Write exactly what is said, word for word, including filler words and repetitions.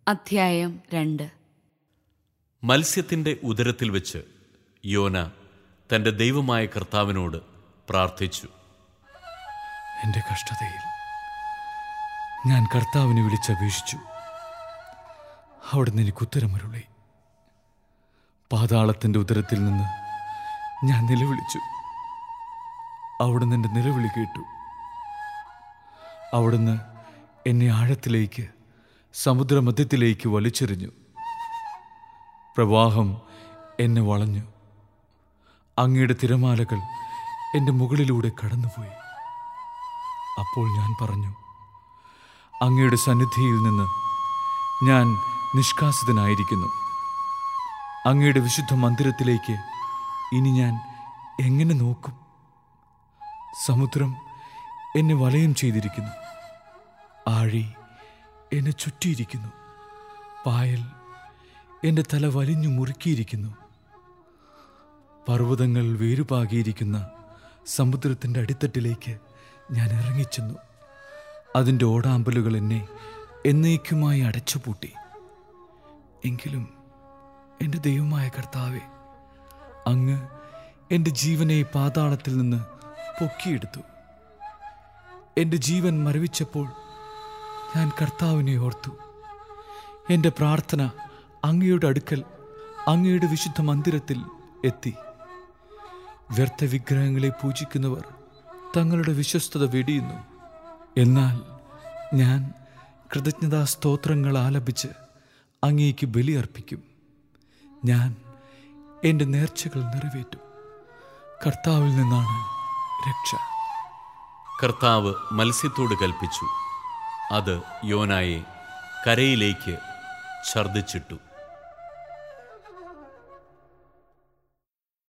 അധ്യായം രണ്ട്. മത്സ്യത്തിൻ്റെ ഉദരത്തിൽ വെച്ച് യോന തൻ്റെ ദൈവമായ കർത്താവിനോട് പ്രാർത്ഥിച്ചു. എൻ്റെ കഷ്ടതയിൽ ഞാൻ കർത്താവിനെ വിളിച്ചപേക്ഷിച്ചു. അവിടുന്ന് എനിക്ക് ഉത്തരമരുളി. പാതാളത്തിൻ്റെ ഉദരത്തിൽ നിന്ന് ഞാൻ നിലവിളിച്ചു. അവിടുന്ന് എൻ്റെ നിലവിളി കേട്ടു. അവിടുന്ന് എന്നെ ആഴത്തിലേക്ക്, സമുദ്രമധ്യത്തിലേക്ക് വലിച്ചെറിഞ്ഞു. പ്രവാഹം എന്നെ വളഞ്ഞു. അങ്ങയുടെ തിരമാലകൾ എൻ്റെ മുകളിലൂടെ കടന്നുപോയി. അപ്പോൾ ഞാൻ പറഞ്ഞു, അങ്ങയുടെ സന്നിധിയിൽ നിന്ന് ഞാൻ നിഷ്കാസിതനായിരിക്കുന്നു. അങ്ങയുടെ വിശുദ്ധ മന്ദിരത്തിലേക്ക് ഇനി ഞാൻ എങ്ങനെ നോക്കും? സമുദ്രം എന്നെ വലയം ചെയ്തിരിക്കുന്നു. ആഴി എന്നെ ചുറ്റിയിരിക്കുന്നു. പായൽ എൻ്റെ തല വലിഞ്ഞു മുറുക്കിയിരിക്കുന്നു. പർവ്വതങ്ങൾ വേരുപാകിയിരിക്കുന്ന സമുദ്രത്തിൻ്റെ അടിത്തട്ടിലേക്ക് ഞാൻ ഇറങ്ങിച്ചെന്നു. അതിൻ്റെ ഓടാമ്പലുകൾ എന്നെ എന്നേക്കുമായി അടച്ചുപൂട്ടി. എങ്കിലും എൻ്റെ ദൈവമായ കർത്താവേ, അങ്ങ് എൻ്റെ ജീവനെ പാതാളത്തിൽ നിന്ന് പൊക്കിയെടുത്തു. എൻ്റെ ജീവൻ മരവിച്ചപ്പോൾ ഞാൻ കർത്താവിനെ ഓർത്തു. എൻ്റെ പ്രാർത്ഥന അങ്ങയുടെ അടുക്കൽ, അങ്ങയുടെ വിശുദ്ധ മന്ദിരത്തിൽ എത്തി. വ്യർത്ഥ വിഗ്രഹങ്ങളെ പൂജിക്കുന്നവർ തങ്ങളുടെ വിശ്വസ്തത വെടിയുന്നു. എന്നാൽ ഞാൻ കൃതജ്ഞതാ സ്തോത്രങ്ങൾ ആലപിച്ച് അങ്ങേക്ക് ബലിയർപ്പിക്കും. ഞാൻ എൻ്റെ നേർച്ചകൾ നിറവേറ്റും. കർത്താവിൽ നിന്നാണ് രക്ഷ. കർത്താവ് മത്സ്യത്തോട് കൽപ്പിച്ചു. അത് യോനായെ കരയിലേക്ക് ഛർദ്ദിച്ചിട്ടു.